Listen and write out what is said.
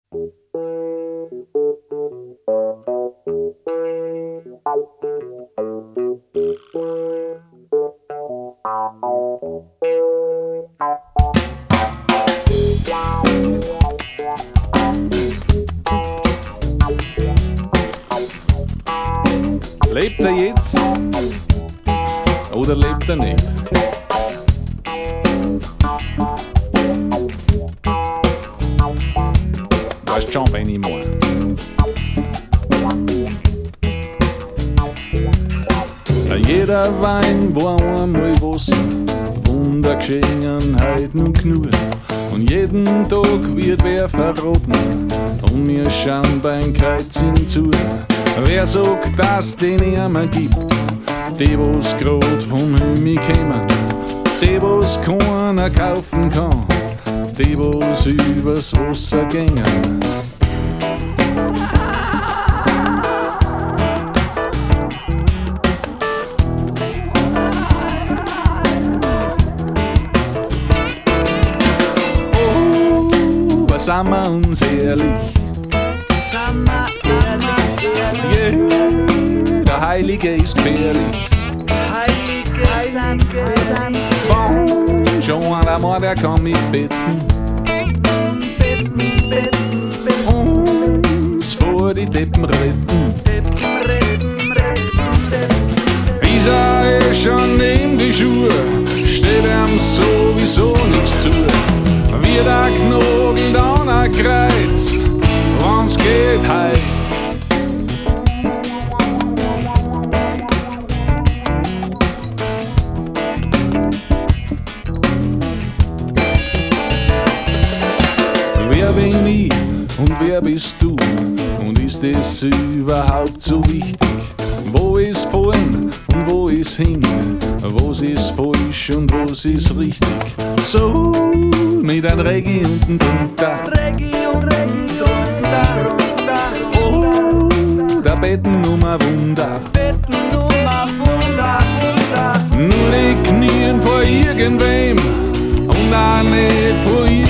Lebt er jetzt oder lebt er nicht? Weißt schon, wenn ich meine. Jeder Wein war einmal Wasser, Wundergeschehen und genug. Und jeden Tag wird wer verraten und wir schauen beim Kreuzen zu. Wer sagt, dass den immer gibt? Die, was grad vom Himmel kommen, die, was keiner kaufen kann, die, was übers Wasser gängen. Oh, was sind wir uns ehrlich? Yeah, der Heilige ist gefährlich. Bon, schon einmal, der kann mich bitten. Uns vor die Deppen retten. Isa ist schon in die Schuhe, steht ihm sowieso nichts zu. Wie der Knogel an ein Kreuz, wenn's geht heim. Wer bin ich und wer bist du? Und ist es überhaupt so wichtig? Wo ist vorn und wo ist hin? Was ist falsch und was ist richtig? So mit ein Reggae unten drunter. Oh, der Betten um ein Wunder. Nur nicht knien vor irgendwem und auch nicht vor irgendwem.